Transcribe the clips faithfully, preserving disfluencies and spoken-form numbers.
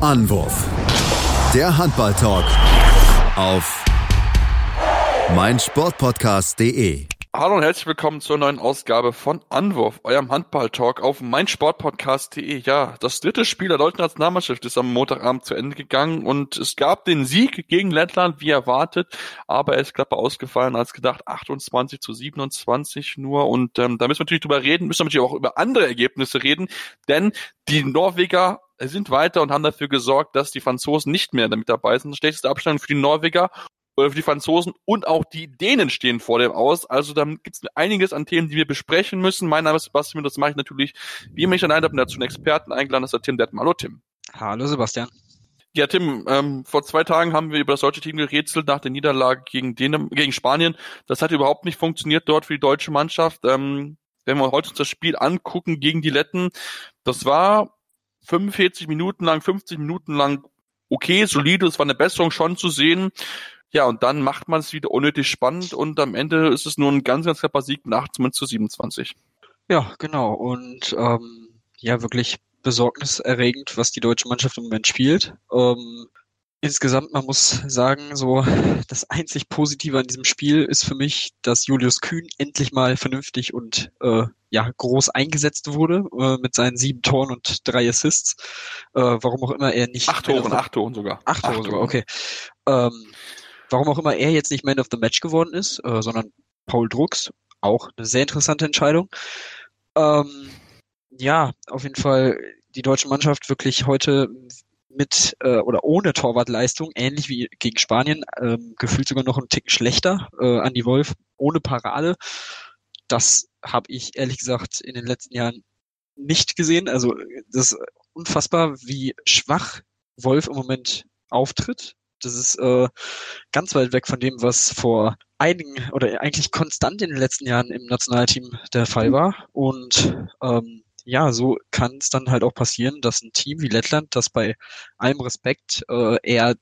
Anwurf. Der Handball-Talk auf meinsportpodcast punkt de. Hallo und herzlich willkommen zur neuen Ausgabe von Anwurf, eurem Handball-Talk auf meinsportpodcast punkt de. Ja, das dritte Spiel der deutschen Nationalmannschaft ist am Montagabend zu Ende gegangen und es gab den Sieg gegen Lettland, wie erwartet, aber er ist knapp ausgefallen als gedacht, achtundzwanzig zu siebenundzwanzig nur, und ähm, da müssen wir natürlich drüber reden, müssen wir natürlich auch über andere Ergebnisse reden, denn die Norweger sind weiter und haben dafür gesorgt, dass die Franzosen nicht mehr damit dabei sind. Schlechteste Abstand für die Norweger oder für die Franzosen und auch die Dänen stehen vor dem aus. Also da gibt es einiges an Themen, die wir besprechen müssen. Mein Name ist Sebastian und das mache ich natürlich, wie immer ich allein habe, und dazu einen Experten eingeladen, das ist der Tim Detmann. Hallo Tim. Hallo Sebastian. Ja Tim, ähm, vor zwei Tagen haben wir über das deutsche Team gerätselt nach der Niederlage gegen Dänem- gegen Spanien. Das hat überhaupt nicht funktioniert dort für die deutsche Mannschaft. Ähm, wenn wir heute uns das Spiel angucken gegen die Letten, das war fünfundvierzig Minuten lang, fünfzig Minuten lang okay, solide, es war eine Besserung schon zu sehen. Ja, und dann macht man es wieder unnötig spannend und am Ende ist es nur ein ganz, ganz knapper Sieg mit achtundzwanzig zu siebenundzwanzig. Ja, genau. Und ähm, ja, wirklich besorgniserregend, was die deutsche Mannschaft im Moment spielt. Ähm, insgesamt, man muss sagen, so das einzig Positive an diesem Spiel ist für mich, dass Julius Kühn endlich mal vernünftig und äh, ja groß eingesetzt wurde äh, mit seinen sieben Toren und drei Assists. Äh, warum auch immer er nicht... Acht Toren, acht Toren sogar. Acht Tore sogar, okay. Ähm, Warum auch immer er jetzt nicht Man of the Match geworden ist, äh, sondern Paul Drucks, auch eine sehr interessante Entscheidung. Ähm, ja, auf jeden Fall die deutsche Mannschaft wirklich heute mit äh, oder ohne Torwartleistung, ähnlich wie gegen Spanien, ähm, gefühlt sogar noch einen Ticken schlechter. Äh, Andi Wolf ohne Parade. Das habe ich ehrlich gesagt in den letzten Jahren nicht gesehen. Also das ist unfassbar, wie schwach Wolf im Moment auftritt. Das ist äh, ganz weit weg von dem, was vor einigen oder eigentlich konstant in den letzten Jahren im Nationalteam der Fall war. Und ähm, ja, so kann es dann halt auch passieren, dass ein Team wie Lettland, das bei allem Respekt äh, eher,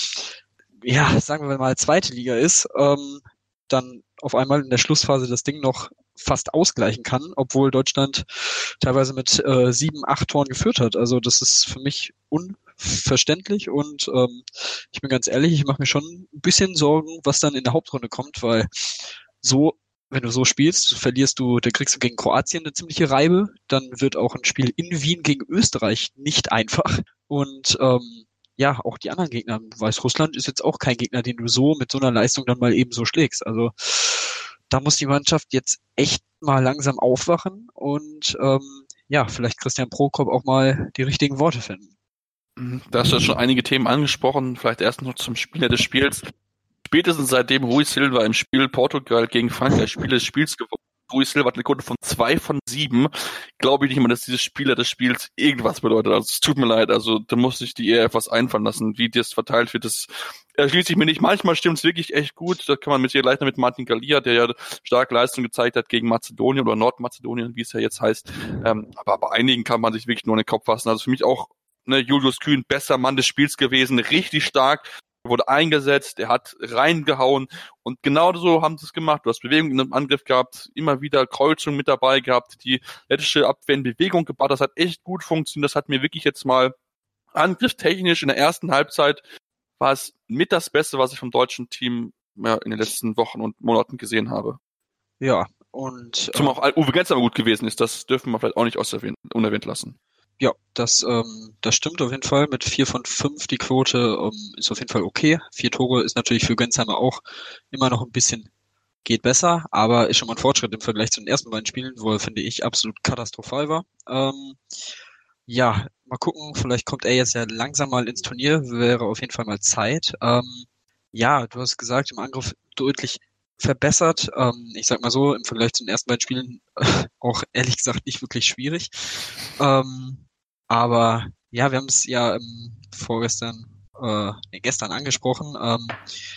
ja, sagen wir mal, zweite Liga ist, ähm, dann auf einmal in der Schlussphase das Ding noch fast ausgleichen kann, obwohl Deutschland teilweise mit äh, sieben, acht Toren geführt hat. Also das ist für mich unverständlich und ähm, ich bin ganz ehrlich, ich mache mir schon ein bisschen Sorgen, was dann in der Hauptrunde kommt, weil so, wenn du so spielst, verlierst du, dann kriegst du gegen Kroatien eine ziemliche Reibe, dann wird auch ein Spiel in Wien gegen Österreich nicht einfach und ähm, ja, auch die anderen Gegner, Weißrussland ist jetzt auch kein Gegner, den du so mit so einer Leistung dann mal eben so schlägst. Also da muss die Mannschaft jetzt echt mal langsam aufwachen und ähm, ja, vielleicht Christian Prokop auch mal die richtigen Worte finden. Da hast du schon einige Themen angesprochen, vielleicht erst noch zum Spieler des Spiels. Spätestens seitdem Rui Silva im Spiel Portugal gegen Frankreich Spieler des Spiels gewonnen, Rui Silva hat eine Quote von zwei von sieben, glaube ich nicht mal, dass dieses Spieler des Spiels irgendwas bedeutet. Also es tut mir leid, also da muss ich die eher etwas einfallen lassen, wie das verteilt wird. Das erschließt sich mir nicht. Manchmal stimmt es wirklich echt gut. Da kann man mit ihr gleich mit Martin Galia, der ja starke Leistung gezeigt hat gegen Mazedonien oder Nordmazedonien, wie es ja jetzt heißt. Ähm, aber bei einigen kann man sich wirklich nur in den Kopf fassen. Also für mich auch ne, Julius Kühn, besser Mann des Spiels gewesen, richtig stark. Er wurde eingesetzt, er hat reingehauen und genau so haben sie es gemacht. Du hast Bewegung in einem Angriff gehabt, immer wieder Kreuzung mit dabei gehabt, die lettische Abwehr in Bewegung gebracht, das hat echt gut funktioniert, das hat mir wirklich jetzt mal angriffstechnisch in der ersten Halbzeit war es mit das Beste, was ich vom deutschen Team ja, in den letzten Wochen und Monaten gesehen habe. Ja, und... Zum äh, auch Uwe Genz aber gut gewesen ist, das dürfen wir vielleicht auch nicht auserwähnt, unerwähnt lassen. Ja, das, ähm, das stimmt auf jeden Fall. Mit vier von fünf die Quote ähm, ist auf jeden Fall okay. Vier Tore ist natürlich für Gensheimer auch immer noch ein bisschen geht besser, aber ist schon mal ein Fortschritt im Vergleich zu den ersten beiden Spielen, wo er, finde ich, absolut katastrophal war. Ähm, ja, mal gucken, vielleicht kommt er jetzt ja langsam mal ins Turnier, wäre auf jeden Fall mal Zeit. Ähm, ja, du hast gesagt, im Angriff deutlich verbessert. Ähm, ich sag mal so, im Vergleich zu den ersten beiden Spielen äh, auch ehrlich gesagt nicht wirklich schwierig. Ähm, aber ja, wir haben es ja ähm, vorgestern, äh, nee, gestern angesprochen, ähm,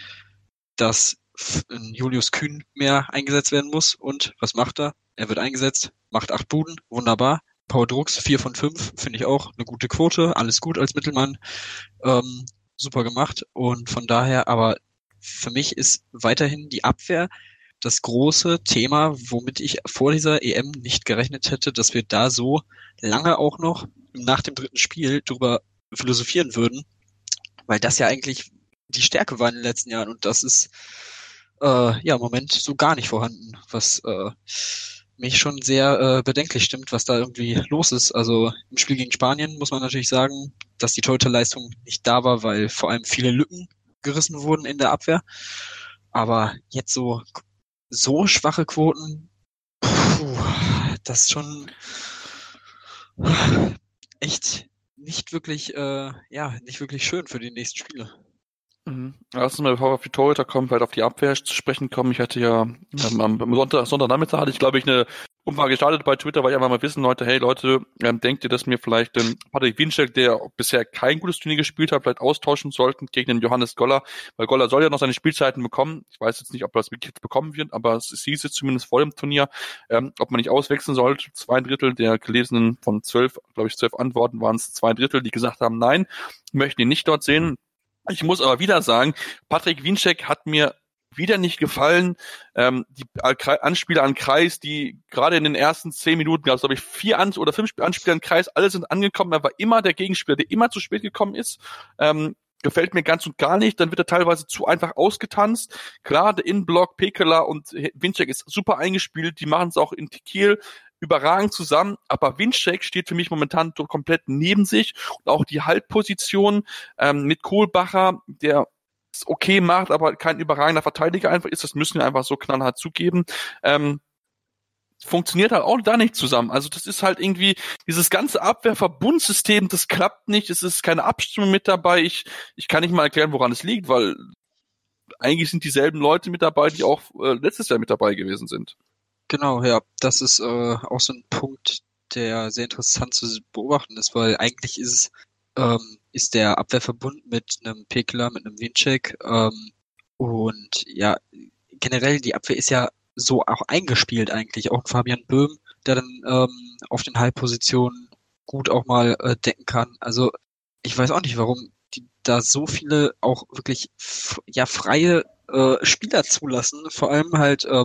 dass F- Julius Kühn mehr eingesetzt werden muss. Und was macht er? Er wird eingesetzt, macht acht Buden, wunderbar. Paul Drucks, vier von fünf, finde ich auch eine gute Quote, alles gut als Mittelmann, ähm, super gemacht. Und von daher, aber für mich ist weiterhin die Abwehr das große Thema, womit ich vor dieser E M nicht gerechnet hätte, dass wir da so lange auch noch nach dem dritten Spiel drüber philosophieren würden, weil das ja eigentlich die Stärke war in den letzten Jahren und das ist äh, ja im Moment so gar nicht vorhanden, was äh, mich schon sehr äh, bedenklich stimmt, was da irgendwie los ist. Also im Spiel gegen Spanien muss man natürlich sagen, dass die Torhüterleistung nicht da war, weil vor allem viele Lücken gerissen wurden in der Abwehr. Aber jetzt so so schwache Quoten, puh, das ist schon echt nicht wirklich, äh, ja, nicht wirklich schön für die nächsten Spiele. Mhm. Lass uns mal, bevor wir auf die Torhüter kommen, vielleicht auf die Abwehr zu sprechen kommen. Ich hatte ja ähm, am Sonntag, Sonntagnachmittag hatte ich, glaube ich, eine Umfrage gestartet bei Twitter, weil ich einfach mal wissen wollte, hey Leute, ähm, denkt ihr, dass mir vielleicht den Patrick Winczek, der bisher kein gutes Turnier gespielt hat, vielleicht austauschen sollten gegen den Johannes Goller, weil Goller soll ja noch seine Spielzeiten bekommen. Ich weiß jetzt nicht, ob er das wirklich jetzt bekommen wird, aber es hieß jetzt zumindest vor dem Turnier, ähm, ob man nicht auswechseln sollte. Zwei Drittel der gelesenen von zwölf, glaube ich, zwölf Antworten waren es zwei Drittel, die gesagt haben, nein, möchten ihn nicht dort sehen. Ich muss aber wieder sagen, Patrick Winczek hat mir wieder nicht gefallen. Ähm, die Anspieler an Kreis, die gerade in den ersten zehn Minuten gab es, glaube ich, vier An- oder fünf Anspieler an Kreis, alle sind angekommen. Er war immer der Gegenspieler, der immer zu spät gekommen ist. Ähm, gefällt mir ganz und gar nicht. Dann wird er teilweise zu einfach ausgetanzt. Klar, der Innenblock, Pekela und Winczek ist super eingespielt. Die machen es auch in Kiel überragend zusammen, aber Winczek steht für mich momentan komplett neben sich und auch die Halbposition ähm, mit Kohlbacher, der es okay macht, aber kein überragender Verteidiger einfach ist, das müssen wir einfach so knallhart zugeben, ähm, funktioniert halt auch da nicht zusammen. Also das ist halt irgendwie dieses ganze Abwehrverbundsystem, das klappt nicht, es ist keine Abstimmung mit dabei, ich ich kann nicht mal erklären, woran es liegt, weil eigentlich sind dieselben Leute mit dabei, die auch äh, letztes Jahr mit dabei gewesen sind. Genau, ja, das ist äh, auch so ein Punkt, der sehr interessant zu beobachten ist, weil eigentlich ist es, ähm, ist der Abwehrverbund mit einem Pekela, mit einem Winczek ähm, und ja, generell die Abwehr ist ja so auch eingespielt eigentlich, auch Fabian Böhm, der dann ähm, auf den Halbpositionen gut auch mal äh, decken kann. Also ich weiß auch nicht, warum die da so viele auch wirklich f- ja freie äh, Spieler zulassen, vor allem halt ähm,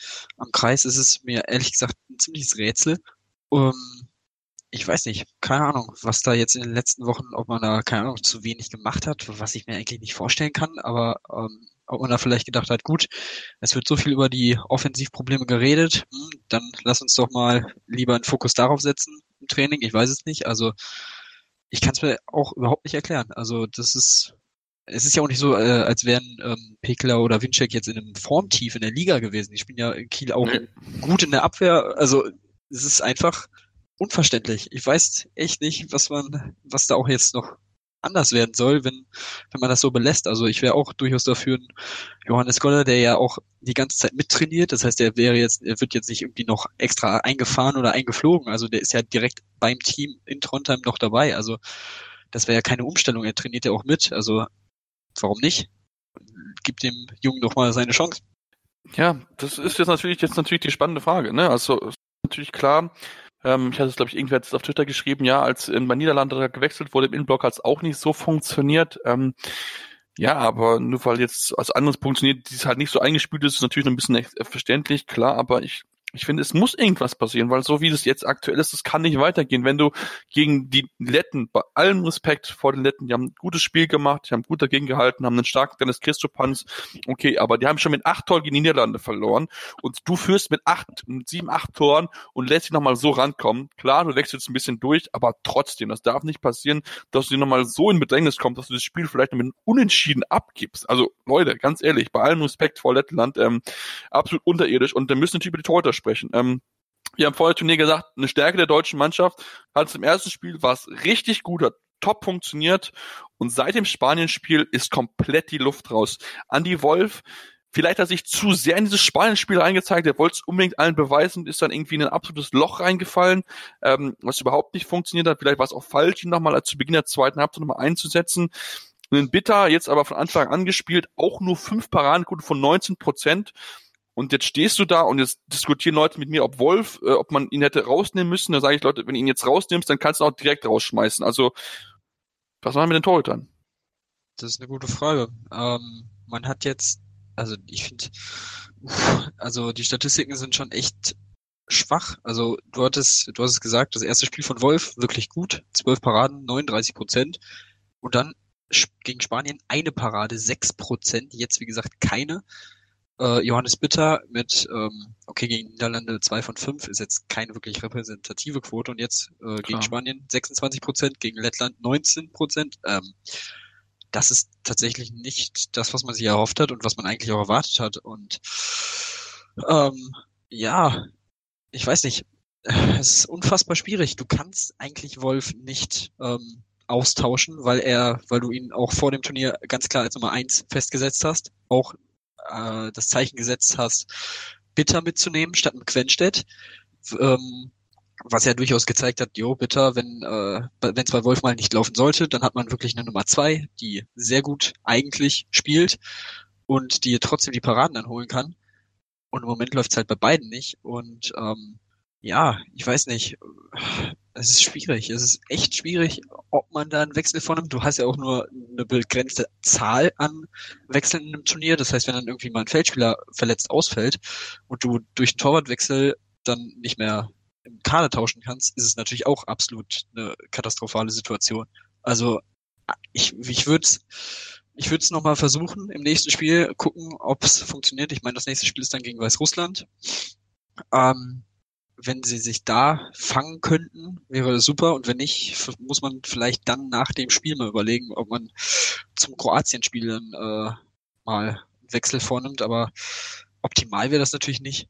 am Kreis ist es mir ehrlich gesagt ein ziemliches Rätsel. Um, ich weiß nicht, keine Ahnung, was da jetzt in den letzten Wochen, ob man da, keine Ahnung, zu wenig gemacht hat, was ich mir eigentlich nicht vorstellen kann, aber ähm, ob man da vielleicht gedacht hat, gut, es wird so viel über die Offensivprobleme geredet, hm, dann lass uns doch mal lieber einen Fokus darauf setzen im Training, ich weiß es nicht, also ich kann es mir auch überhaupt nicht erklären, also das ist es ist ja auch nicht so, äh, als wären ähm, Pekela oder Winczek jetzt in einem Formtief in der Liga gewesen. Die spielen ja in Kiel auch Nee. gut in der Abwehr. Also es ist einfach unverständlich. Ich weiß echt nicht, was man, was da auch jetzt noch anders werden soll, wenn wenn man das so belässt. Also ich wäre auch durchaus dafür, ein Johannes Goller, der ja auch die ganze Zeit mittrainiert. Das heißt, er wäre jetzt, er wird jetzt nicht irgendwie noch extra eingefahren oder eingeflogen. Also der ist ja direkt beim Team in Trondheim noch dabei. Also das wäre ja keine Umstellung. Er trainiert ja auch mit. Also warum nicht? Gib dem Jungen doch mal seine Chance. Ja, das ist jetzt natürlich jetzt natürlich die spannende Frage, ne? Also ist natürlich klar, ähm, ich hatte es, glaube ich, irgendwer jetzt auf Twitter geschrieben, ja, als in bei Niederlande gewechselt wurde im Innenblock, hat es auch nicht so funktioniert. Ähm, ja, aber nur weil jetzt als anderes funktioniert, die es halt nicht so eingespielt ist, ist natürlich noch ein bisschen echt verständlich, klar, aber ich ich finde, es muss irgendwas passieren, weil so wie das jetzt aktuell ist, das kann nicht weitergehen. Wenn du gegen die Letten, bei allem Respekt vor den Letten, die haben ein gutes Spiel gemacht, die haben gut dagegen gehalten, haben einen starken Dennis Christopanz, okay, aber die haben schon mit acht Toren gegen die Niederlande verloren und du führst mit acht, mit sieben, acht Toren und lässt dich nochmal so rankommen. Klar, du wechselst ein bisschen durch, aber trotzdem, das darf nicht passieren, dass du dir nochmal so in Bedrängnis kommst, dass du das Spiel vielleicht mit einem Unentschieden abgibst. Also Leute, ganz ehrlich, bei allem Respekt vor Lettland, ähm, absolut unterirdisch und dann müssen natürlich über die Torhüter sprechen. Ähm, wir haben vor dem Turnier gesagt, eine Stärke der deutschen Mannschaft hat es im ersten Spiel, war es richtig gut, hat top funktioniert und seit dem Spanien-Spiel ist komplett die Luft raus. Andy Wolf, vielleicht hat er sich zu sehr in dieses Spanien-Spiel reingezeigt, er wollte es unbedingt allen beweisen, ist dann irgendwie in ein absolutes Loch reingefallen, ähm, was überhaupt nicht funktioniert hat. Vielleicht war es auch falsch, ihn nochmal zu Beginn der zweiten Halbzeit nochmal einzusetzen. Einen Bitter, jetzt aber von Anfang an gespielt, auch nur fünf Paradenquoten von neunzehn Prozent. Und jetzt stehst du da und jetzt diskutieren Leute mit mir, ob Wolf, äh, ob man ihn hätte rausnehmen müssen. Da sage ich, Leute, wenn du ihn jetzt rausnimmst, dann kannst du auch direkt rausschmeißen. Also, was machen wir mit den Torhütern? Das ist eine gute Frage. Ähm, man hat jetzt, also ich finde, also die Statistiken sind schon echt schwach. Also du hattest, du hast es gesagt, das erste Spiel von Wolf wirklich gut, zwölf Paraden, neununddreißig Prozent und dann gegen Spanien eine Parade, sechs Prozent, jetzt wie gesagt keine. Äh, Johannes Bitter mit, ähm, okay, gegen Niederlande zwei von fünf, ist jetzt keine wirklich repräsentative Quote und jetzt äh, gegen Spanien sechsundzwanzig Prozent, gegen Lettland neunzehn Prozent. Ähm, das ist tatsächlich nicht das, was man sich erhofft hat und was man eigentlich auch erwartet hat und ähm, ja, ich weiß nicht, es ist unfassbar schwierig. Du kannst eigentlich Wolf nicht ähm, austauschen, weil er, weil du ihn auch vor dem Turnier ganz klar als Nummer eins festgesetzt hast, auch äh, das Zeichen gesetzt hast, Bitter mitzunehmen statt mit Quenstedt, ähm, was ja durchaus gezeigt hat, jo, Bitter, wenn äh, wenn es bei Wolf mal nicht laufen sollte, dann hat man wirklich eine Nummer zwei, die sehr gut eigentlich spielt und die trotzdem die Paraden anholen kann. Und im Moment läuft es halt bei beiden nicht. Und ähm, ja, ich weiß nicht. Es ist schwierig. Es ist echt schwierig, ob man da einen Wechsel vornimmt. Du hast ja auch nur eine begrenzte Zahl an Wechseln in einem Turnier. Das heißt, wenn dann irgendwie mal ein Feldspieler verletzt ausfällt und du durch einen Torwartwechsel dann nicht mehr im Kader tauschen kannst, ist es natürlich auch absolut eine katastrophale Situation. Also ich, ich würde es Ich würde es nochmal versuchen im nächsten Spiel, gucken, ob es funktioniert. Ich meine, das nächste Spiel ist dann gegen Weißrussland. Ähm, wenn sie sich da fangen könnten, wäre das super. Und wenn nicht, f- muss man vielleicht dann nach dem Spiel mal überlegen, ob man zum Kroatien-Spiel dann äh, mal einen Wechsel vornimmt. Aber optimal wäre das natürlich nicht.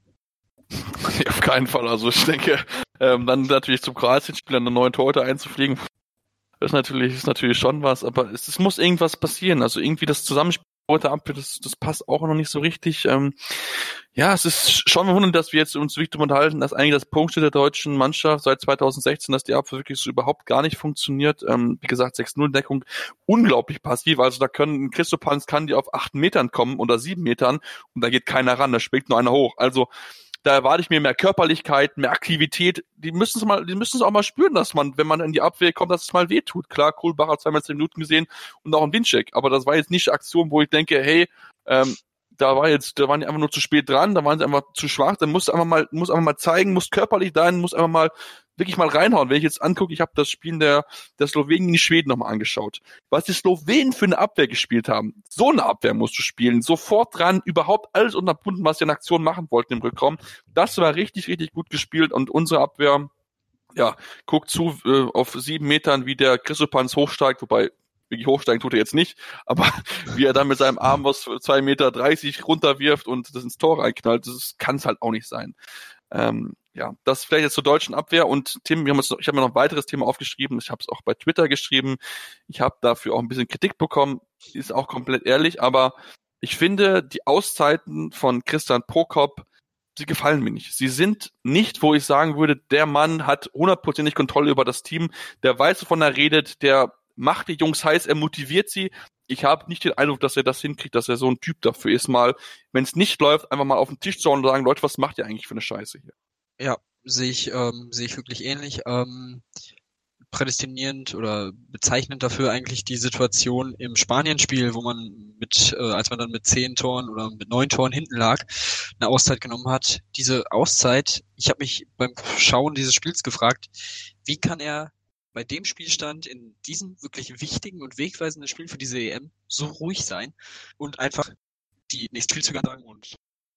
Nee, auf keinen Fall. Also ich denke, ähm, dann natürlich zum Kroatien-Spiel einen neuen Torhüter einzufliegen, das ist natürlich, ist natürlich schon was, aber es, es muss irgendwas passieren. Also irgendwie das Zusammenspiel heute ab, das, das passt auch noch nicht so richtig. Ähm, ja, es ist schon verwunderlich, dass wir jetzt uns wirklich darüber unterhalten, dass eigentlich das Punktspiel der deutschen Mannschaft seit zweitausendsechzehn, dass die Abwehr wirklich so überhaupt gar nicht funktioniert. Ähm, wie gesagt, sechs null Deckung, unglaublich passiv. Also da können Christopans kann die auf acht Metern kommen oder sieben Metern und da geht keiner ran, da springt nur einer hoch. Also da erwarte ich mir mehr Körperlichkeit, mehr Aktivität. Die müssen es mal, die müssen es auch mal spüren, dass man, wenn man in die Abwehr kommt, dass es mal wehtut. Klar, Kohlbach hat zweimal zehn Minuten gesehen und auch ein Winczek. Aber das war jetzt nicht eine Aktion, wo ich denke, hey, ähm, da war jetzt, da waren die einfach nur zu spät dran, da waren sie einfach zu schwach. Dann musst du einfach mal, muss einfach mal zeigen, muss körperlich sein, muss einfach mal wirklich mal reinhauen. Wenn ich jetzt angucke, ich habe das Spiel der, der Slowenen gegen die Schweden nochmal angeschaut. Was die Slowenen für eine Abwehr gespielt haben. So eine Abwehr musst du spielen. Sofort dran, überhaupt alles unterbunden, was sie in Aktion machen wollten im Rückraum. Das war richtig, richtig gut gespielt und unsere Abwehr, ja, guckt zu äh, auf sieben Metern, wie der Christopans hochsteigt, wobei wirklich hochsteigen tut er jetzt nicht, aber wie er dann mit seinem Arm was für zwei Meter dreißig runterwirft und das ins Tor reinknallt, das kann es halt auch nicht sein. Ähm, ja, das vielleicht jetzt zur deutschen Abwehr und Tim, wir haben uns noch, ich habe mir noch ein weiteres Thema aufgeschrieben, ich habe es auch bei Twitter geschrieben, ich habe dafür auch ein bisschen Kritik bekommen, ist auch komplett ehrlich, aber ich finde, die Auszeiten von Christian Prokop, sie gefallen mir nicht. Sie sind nicht, wo ich sagen würde, der Mann hat hundertprozentig Kontrolle über das Team, der weiß, wovon er redet, der macht die Jungs heiß, er motiviert sie. Ich habe nicht den Eindruck, dass er das hinkriegt, dass er so ein Typ dafür ist, mal, wenn es nicht läuft, einfach mal auf den Tisch zu hauen und sagen, Leute, was macht ihr eigentlich für eine Scheiße hier? Ja, sehe ich, ähm, sehe ich wirklich ähnlich. Ähm, prädestinierend oder bezeichnend dafür eigentlich die Situation im Spanien-Spiel, wo man mit, äh, als man dann mit zehn Toren oder mit neun Toren hinten lag, eine Auszeit genommen hat. Diese Auszeit, ich habe mich beim Schauen dieses Spiels gefragt, wie kann er bei dem Spielstand in diesem wirklich wichtigen und wegweisenden Spiel für diese E M so ruhig sein und einfach die nächsten Spielzüge ansagen und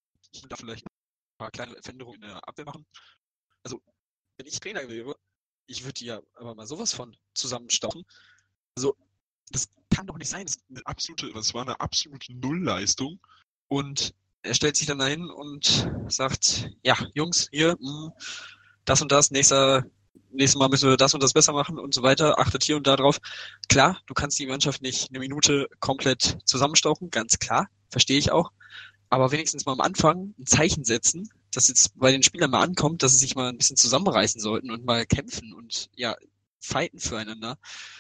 da vielleicht ein paar kleine Veränderungen in der Abwehr machen. Also, wenn ich Trainer wäre, ich würde die ja aber mal sowas von zusammenstauchen. Also, das kann doch nicht sein. Das ist eine absolute, das war eine absolute Nullleistung. Und er stellt sich dann dahin und sagt, ja, Jungs, hier, mh, das und das, nächster, nächstes Mal müssen wir das und das besser machen und so weiter. Achtet hier und da drauf. Klar, du kannst die Mannschaft nicht eine Minute komplett zusammenstauchen, ganz klar, verstehe ich auch. Aber wenigstens mal am Anfang ein Zeichen setzen, dass jetzt bei den Spielern mal ankommt, dass sie sich mal ein bisschen zusammenreißen sollten und mal kämpfen und ja, fighten füreinander.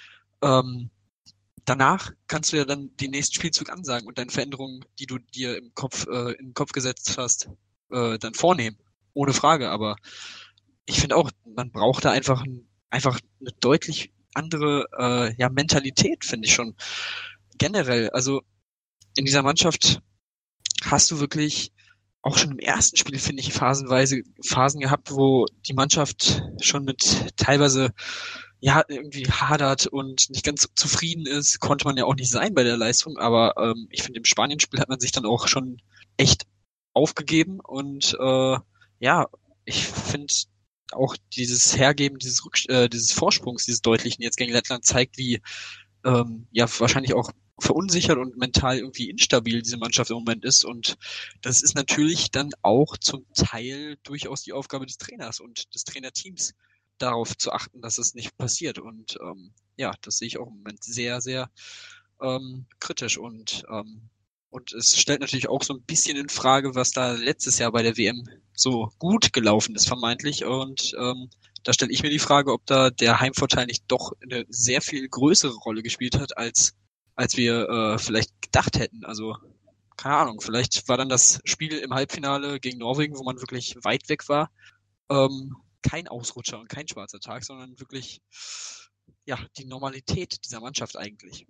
Ähm, danach kannst du ja dann den nächsten Spielzug ansagen und deine Veränderungen, die du dir im Kopf, äh, in den Kopf gesetzt hast, äh, dann vornehmen. Ohne Frage. Aber ich finde auch, man braucht da einfach, ein, einfach eine deutlich andere äh, ja, Mentalität, finde ich schon. Generell, also in dieser Mannschaft hast du wirklich auch schon im ersten Spiel, finde ich, phasenweise Phasen gehabt, wo die Mannschaft schon mit teilweise ja irgendwie hadert und nicht ganz zufrieden ist. Konnte man ja auch nicht sein bei der Leistung, aber ähm, ich finde, im Spanien-Spiel hat man sich dann auch schon echt aufgegeben und äh, ja, ich finde auch dieses Hergeben dieses Rück äh, dieses Vorsprungs, dieses Deutlichen jetzt gegen Lettland zeigt, wie ähm, ja wahrscheinlich auch verunsichert und mental irgendwie instabil diese Mannschaft im Moment ist, und das ist natürlich dann auch zum Teil durchaus die Aufgabe des Trainers und des Trainerteams, darauf zu achten, dass es nicht passiert, und ähm, ja, das sehe ich auch im Moment sehr, sehr ähm, kritisch, und ähm, und es stellt natürlich auch so ein bisschen in Frage, was da letztes Jahr bei der W M so gut gelaufen ist, vermeintlich, und ähm, da stelle ich mir die Frage, ob da der Heimvorteil nicht doch eine sehr viel größere Rolle gespielt hat, als als wir äh, vielleicht gedacht hätten. Also, keine Ahnung, vielleicht war dann das Spiel im Halbfinale gegen Norwegen, wo man wirklich weit weg war, ähm, kein Ausrutscher und kein schwarzer Tag, sondern wirklich ja die Normalität dieser Mannschaft eigentlich.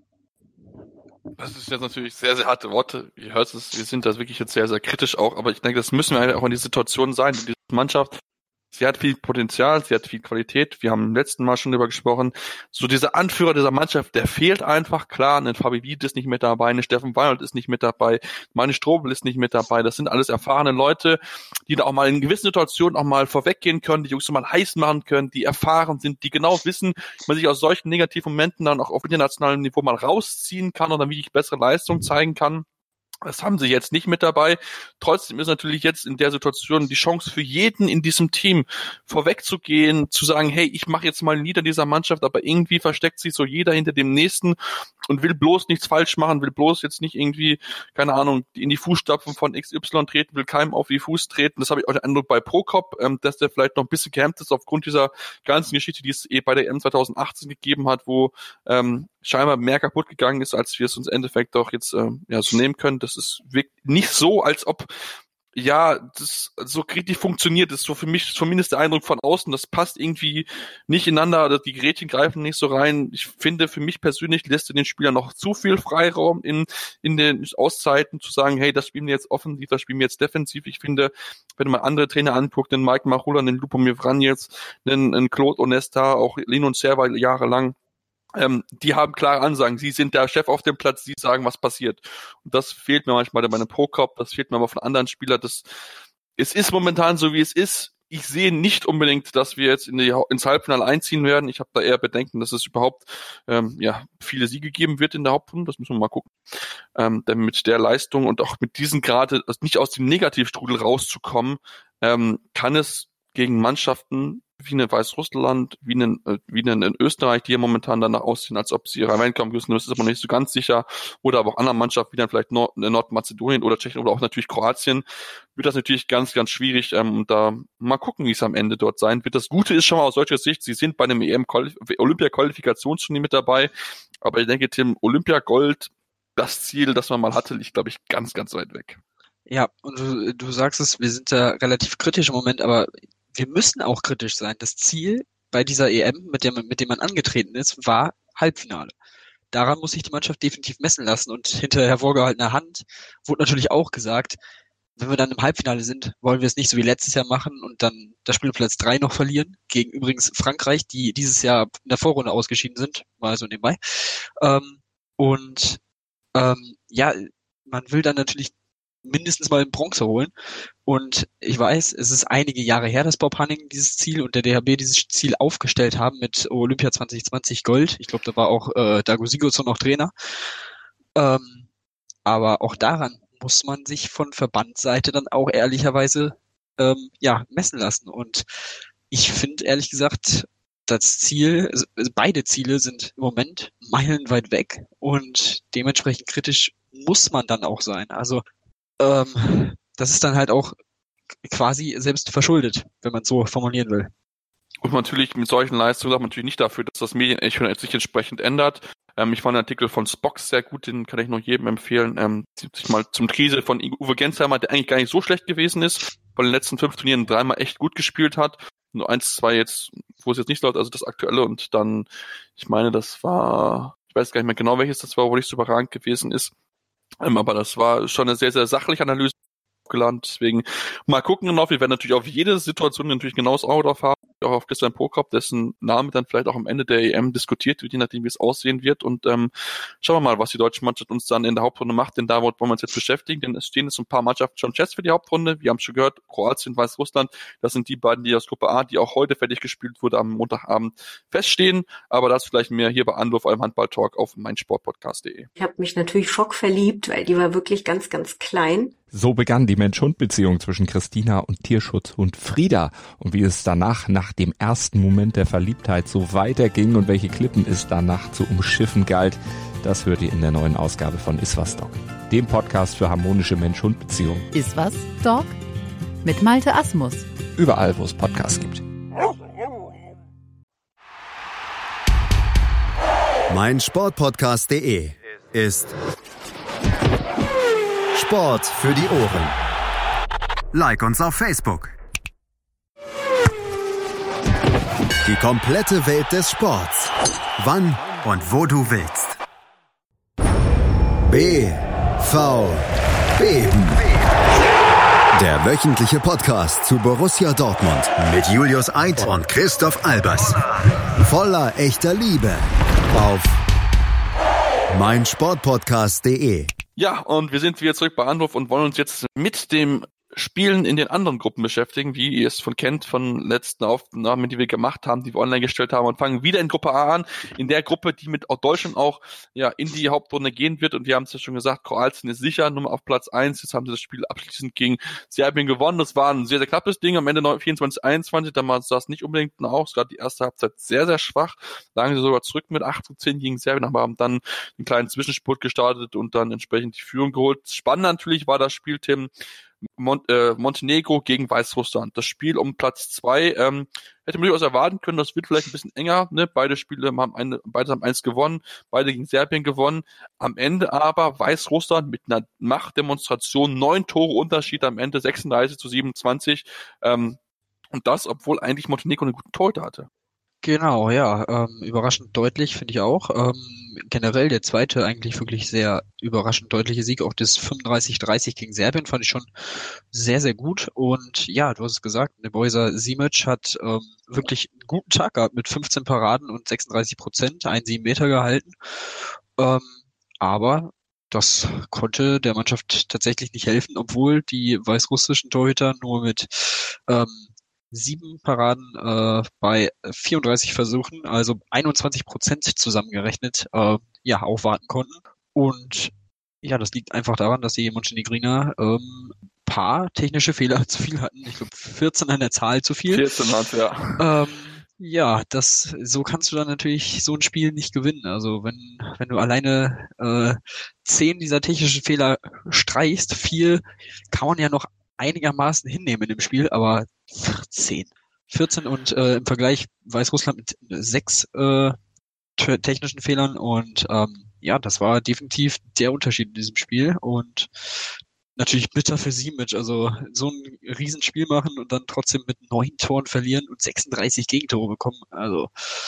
Das ist jetzt natürlich sehr, sehr harte Worte. Ihr hört es, wir sind da wirklich jetzt sehr, sehr kritisch auch, aber ich denke, das müssen wir halt auch in die Situation sein. Diese Mannschaft, sie hat viel Potenzial, sie hat viel Qualität. Wir haben im letzten Mal schon darüber gesprochen. So dieser Anführer dieser Mannschaft, der fehlt einfach. Klar, ein Fabi Wied ist nicht mit dabei, ein Steffen Weinhold ist nicht mit dabei, Mani Strobel ist nicht mit dabei. Das sind alles erfahrene Leute, die da auch mal in gewissen Situationen auch mal vorweggehen können, die Jungs so mal heiß machen können, die erfahren sind, die genau wissen, wie man sich aus solchen negativen Momenten dann auch auf internationalem Niveau mal rausziehen kann und dann wirklich bessere Leistung zeigen kann. Das haben sie jetzt nicht mit dabei. Trotzdem ist natürlich jetzt in der Situation die Chance für jeden in diesem Team vorwegzugehen, zu sagen, hey, ich mache jetzt mal ein Lied an dieser Mannschaft, aber irgendwie versteckt sich so jeder hinter dem Nächsten und will bloß nichts falsch machen, will bloß jetzt nicht irgendwie, keine Ahnung, in die Fußstapfen von X Y treten, will keinem auf die Fuß treten. Das habe ich auch den Eindruck bei Prokop, ähm, dass der vielleicht noch ein bisschen gehemmt ist aufgrund dieser ganzen Geschichte, die es eh bei der E M zwanzig achtzehn gegeben hat, wo ähm, scheinbar mehr kaputt gegangen ist, als wir es uns im Endeffekt doch jetzt ähm, ja so nehmen können. Das ist wirklich nicht so, als ob ja, das so richtig funktioniert. Das ist so für mich zumindest der Eindruck von außen. Das passt irgendwie nicht ineinander. Die Gerätchen greifen nicht so rein. Ich finde, für mich persönlich lässt er den Spielern noch zu viel Freiraum in in den Auszeiten zu sagen, hey, das spielen wir jetzt offensiv, das spielen wir jetzt defensiv. Ich finde, wenn man andere Trainer anguckt, den Mike Machulla, den Lupomir Vranjes, den, den Claude Onesta, auch Lino Serva jahrelang, Ähm, die haben klare Ansagen. Sie sind der Chef auf dem Platz, sie sagen, was passiert. Und das fehlt mir manchmal bei einem Prokop, das fehlt mir aber von anderen Spielern. Das, es ist momentan so, wie es ist. Ich sehe nicht unbedingt, dass wir jetzt in die, ins Halbfinale einziehen werden. Ich habe da eher Bedenken, dass es überhaupt ähm, ja viele Siege geben wird in der Hauptrunde. Das müssen wir mal gucken. Ähm, denn mit der Leistung und auch mit diesen gerade, also nicht aus dem Negativstrudel rauszukommen, ähm, kann es gegen Mannschaften wie in Weißrussland, wie in, wie in, in Österreich, die ja momentan danach aussehen, als ob sie reinkommen müssen. Das ist aber nicht so ganz sicher. Oder aber auch anderen Mannschaften, wie dann vielleicht Nord- Nordmazedonien oder Tschechien oder auch natürlich Kroatien, wird das natürlich ganz, ganz schwierig. Ähm, und da mal gucken, wie es am Ende dort sein wird. Das Gute ist schon mal aus deutscher Sicht, sie sind bei einem E M-Olympia-Qualifikationsturnier mit dabei. Aber ich denke, Tim, Olympia-Gold, das Ziel, das man mal hatte, liegt, glaube ich, ganz, ganz weit weg. Ja, und du, du sagst es, wir sind da relativ kritisch im Moment, aber wir müssen auch kritisch sein. Das Ziel bei dieser E M, mit dem, mit dem man angetreten ist, war Halbfinale. Daran muss sich die Mannschaft definitiv messen lassen, und hinter hervorgehaltener Hand wurde natürlich auch gesagt, wenn wir dann im Halbfinale sind, wollen wir es nicht so wie letztes Jahr machen und dann das Spiel Platz drei noch verlieren, gegen übrigens Frankreich, die dieses Jahr in der Vorrunde ausgeschieden sind, mal so nebenbei. Ähm, und ähm, ja, man will dann natürlich mindestens mal in Bronze holen. Und ich weiß, es ist einige Jahre her, dass Bob Hanning dieses Ziel und der D H B dieses Ziel aufgestellt haben mit Olympia zwanzig zwanzig Gold. Ich glaube, da war auch äh, Dago Sigurdsson noch Trainer. Ähm, aber auch daran muss man sich von Verbandsseite dann auch ehrlicherweise ähm, ja messen lassen. Und ich finde ehrlich gesagt, das Ziel, also beide Ziele sind im Moment meilenweit weg, und dementsprechend kritisch muss man dann auch sein. Also ähm, das ist dann halt auch quasi selbst verschuldet, wenn man es so formulieren will. Und natürlich mit solchen Leistungen sagt man natürlich nicht dafür, dass das Medienecho sich entsprechend ändert. Ähm, ich fand den Artikel von Spox sehr gut, den kann ich noch jedem empfehlen. Ähm, sich mal zum Krise von Uwe Gensheimer, der eigentlich gar nicht so schlecht gewesen ist, von den letzten fünf Turnieren dreimal echt gut gespielt hat. Nur eins, zwei jetzt, wo es jetzt nicht läuft, also das aktuelle, und dann, ich meine, das war, ich weiß gar nicht mehr genau, welches das war, wo nicht so überragend gewesen ist. Ähm, aber das war schon eine sehr, sehr sachliche Analyse. gelandet. Deswegen mal gucken genau. Wir werden natürlich auf jede Situation natürlich genau das Auge drauf haben. Auch auf Christian Prokop, dessen Name dann vielleicht auch am Ende der E M diskutiert wird, je nachdem, wie es aussehen wird. Und ähm, schauen wir mal, was die deutsche Mannschaft uns dann in der Hauptrunde macht, denn da wollen wir uns jetzt beschäftigen, denn es stehen jetzt ein paar Mannschaften schon fest für die Hauptrunde. Wir haben schon gehört, Kroatien, Weißrussland, das sind die beiden, die aus Gruppe A, die auch heute fertig gespielt wurde, am Montagabend feststehen. Aber das vielleicht mehr hier bei Anwurf, eurem Handball-Talk auf meinsportpodcast punkt de. Ich habe mich natürlich schockverliebt, weil die war wirklich ganz, ganz klein. So begann die Mensch-Hund-Beziehung zwischen Christina und Tierschutzhund Frieda. Und wie es danach, nach dem ersten Moment der Verliebtheit, so weiterging und welche Klippen es danach zu umschiffen galt, das hört ihr in der neuen Ausgabe von Iswas Dog, dem Podcast für harmonische Mensch-Hund-Beziehungen. Iswas Dog mit Malte Asmus. Überall, wo es Podcasts gibt. meinsportpodcast punkt de ist Sport für die Ohren. Like uns auf Facebook. Die komplette Welt des Sports. Wann und wo du willst. B V Beben. Der wöchentliche Podcast zu Borussia Dortmund mit Julius Eid und Christoph Albers. Voller echter Liebe auf meinsportpodcast punkt de. Ja, und wir sind wieder zurück bei Anruf und wollen uns jetzt mit dem Spielen in den anderen Gruppen beschäftigen, wie ihr es von kennt, von letzten Aufnahmen, die wir gemacht haben, die wir online gestellt haben, und fangen wieder in Gruppe A an, in der Gruppe, die mit Deutschland auch ja in die Hauptrunde gehen wird. Und wir haben es ja schon gesagt, Kroatien ist sicher Nummer auf Platz eins. Jetzt haben sie das Spiel abschließend gegen Serbien gewonnen. Das war ein sehr, sehr knappes Ding. Am Ende vierundzwanzig einundzwanzig, damals sah es nicht unbedingt aus. Gerade die erste Halbzeit sehr, sehr schwach. Lagen sie sogar zurück mit acht zu zehn gegen Serbien, aber haben dann einen kleinen Zwischenspurt gestartet und dann entsprechend die Führung geholt. Spannend natürlich war das Spiel, Tim, Mont- äh, Montenegro gegen Weißrussland. Das Spiel um Platz zwei ähm, hätte man durchaus erwarten können, das wird vielleicht ein bisschen enger. Ne? Beide Spiele haben eine, beide haben eins gewonnen, beide gegen Serbien gewonnen. Am Ende aber Weißrussland mit einer Machtdemonstration, neun Tore Unterschied am Ende, sechsunddreißig zu siebenundzwanzig. Ähm, und das, obwohl eigentlich Montenegro einen guten Torhüter hatte. Genau, ja, ähm, überraschend deutlich, finde ich auch. Ähm, generell der zweite eigentlich wirklich sehr überraschend deutliche Sieg, auch das fünfunddreißig dreißig gegen Serbien fand ich schon sehr, sehr gut. Und ja, du hast es gesagt, Nebojša Simic hat ähm, wirklich einen guten Tag gehabt mit fünfzehn Paraden und sechsunddreißig Prozent, einen sieben Meter gehalten. Ähm, aber das konnte der Mannschaft tatsächlich nicht helfen, obwohl die weißrussischen Torhüter nur mit ähm, sieben Paraden äh, bei vierunddreißig Versuchen, also einundzwanzig Prozent zusammengerechnet, äh, ja, aufwarten konnten. Und ja, das liegt einfach daran, dass die Montenegriner ähm, paar technische Fehler zu viel hatten. Ich glaube, vierzehn an der Zahl zu viel. vierzehn hat, ja. Ähm, ja, das, so kannst du dann natürlich so ein Spiel nicht gewinnen. Also wenn, wenn du alleine äh, zehn dieser technischen Fehler streichst, vier kann man ja noch einigermaßen hinnehmen in dem Spiel, aber vierzehn. vierzehn und äh, im Vergleich Weißrussland mit sechs äh, t- technischen Fehlern und ähm, ja, das war definitiv der Unterschied in diesem Spiel und natürlich bitter für Simic, also so ein Riesenspiel machen und dann trotzdem mit neun Toren verlieren und sechsunddreißig Gegentore bekommen, also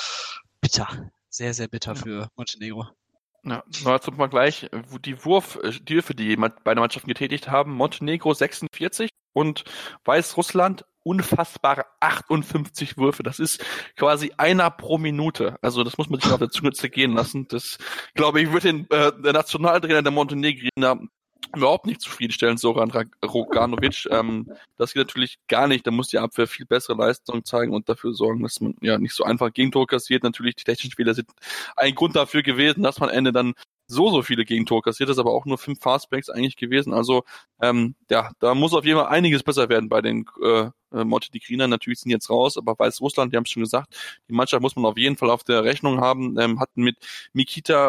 bitter, sehr, sehr bitter für Montenegro. Ja, mal zum Vergleich, die Wurf, die Würfe, die beide Mannschaften getätigt haben, Montenegro sechsundvierzig und Weißrussland unfassbare achtundfünfzig Würfe. Das ist quasi einer pro Minute. Also das muss man sich auf der Zunge zergehen lassen. Das, glaube ich, wird den äh, der Nationaltrainer der Montenegriner überhaupt nicht zufriedenstellen, Zoran Roganovic. Ähm, das geht natürlich gar nicht. Da muss die Abwehr viel bessere Leistung zeigen und dafür sorgen, dass man ja nicht so einfach Gegentore kassiert. Natürlich, die technischen Fehler sind ein Grund dafür gewesen, dass man am Ende dann so, so viele Gegentore kassiert. Das ist aber auch nur fünf Fastbreaks eigentlich gewesen. Also, ähm, ja, da muss auf jeden Fall einiges besser werden bei den äh, Montenegrinern. Natürlich sind jetzt raus, aber Weißrussland, die haben es schon gesagt, die Mannschaft muss man auf jeden Fall auf der Rechnung haben. Ähm, hatten mit Mikita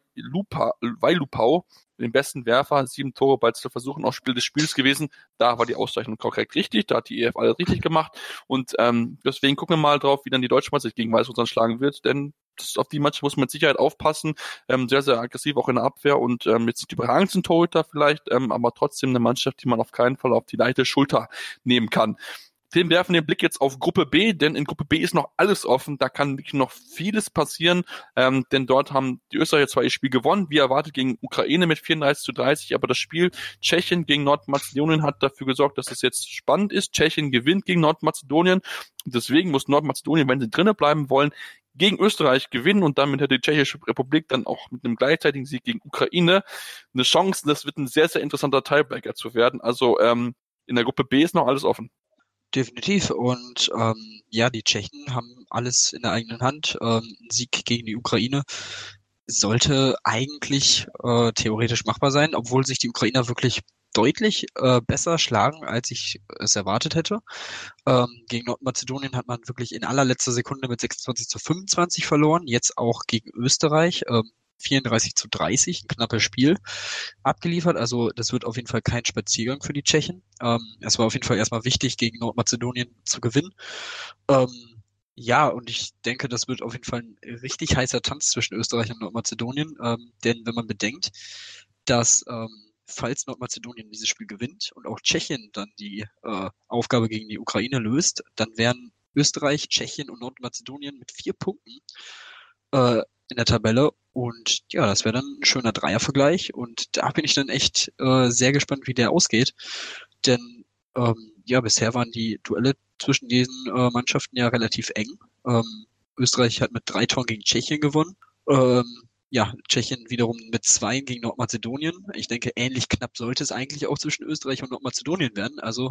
Vailupau den besten Werfer, sieben Tore bei zwölf Versuchen, auch Spiel des Spiels gewesen. Da war die Auszeichnung korrekt richtig, da hat die E F alles richtig gemacht. Und ähm, deswegen gucken wir mal drauf, wie dann die deutsche Mannschaft gegen Weißrussland schlagen wird, denn das, auf die Mannschaft muss man mit Sicherheit aufpassen. Ähm, sehr, sehr aggressiv auch in der Abwehr und ähm, jetzt nicht überragendsten Torhüter vielleicht, ähm, aber trotzdem eine Mannschaft, die man auf keinen Fall auf die leichte Schulter nehmen kann. Den werfen den Blick jetzt auf Gruppe B, denn in Gruppe B ist noch alles offen, da kann wirklich noch vieles passieren, ähm, denn dort haben die Österreicher zwar ihr Spiel gewonnen, wie erwartet gegen Ukraine mit vierunddreißig zu dreißig, aber das Spiel Tschechien gegen Nordmazedonien hat dafür gesorgt, dass es jetzt spannend ist. Tschechien gewinnt gegen Nordmazedonien, deswegen muss Nordmazedonien, wenn sie drinnen bleiben wollen, gegen Österreich gewinnen und damit hat die Tschechische Republik dann auch mit einem gleichzeitigen Sieg gegen Ukraine eine Chance. Das wird ein sehr, sehr interessanter Tiebreaker zu werden. Also ähm, in der Gruppe B ist noch alles offen. Definitiv. Und ähm, ja, die Tschechen haben alles in der eigenen Hand. Ähm, ein Sieg gegen die Ukraine sollte eigentlich äh, theoretisch machbar sein, obwohl sich die Ukrainer wirklich deutlich äh, besser schlagen, als ich es erwartet hätte. Ähm, gegen Nordmazedonien hat man wirklich in allerletzter Sekunde mit sechsundzwanzig zu fünfundzwanzig verloren. Jetzt auch gegen Österreich. Ähm, vierunddreißig zu dreißig, ein knappes Spiel abgeliefert. Also das wird auf jeden Fall kein Spaziergang für die Tschechen. Ähm, es war auf jeden Fall erstmal wichtig, gegen Nordmazedonien zu gewinnen. Ähm, ja, und ich denke, das wird auf jeden Fall ein richtig heißer Tanz zwischen Österreich und Nordmazedonien. Ähm, denn wenn man bedenkt, dass ähm, falls Nordmazedonien dieses Spiel gewinnt und auch Tschechien dann die äh, Aufgabe gegen die Ukraine löst, dann wären Österreich, Tschechien und Nordmazedonien mit vier Punkten äh, in der Tabelle. Und ja, das wäre dann ein schöner Dreiervergleich. Und da bin ich dann echt äh, sehr gespannt, wie der ausgeht. Denn ähm, ja, bisher waren die Duelle zwischen diesen äh, Mannschaften ja relativ eng. Ähm, Österreich hat mit drei Toren gegen Tschechien gewonnen. Ähm, ja, Tschechien wiederum mit zwei gegen Nordmazedonien. Ich denke, ähnlich knapp sollte es eigentlich auch zwischen Österreich und Nordmazedonien werden. Also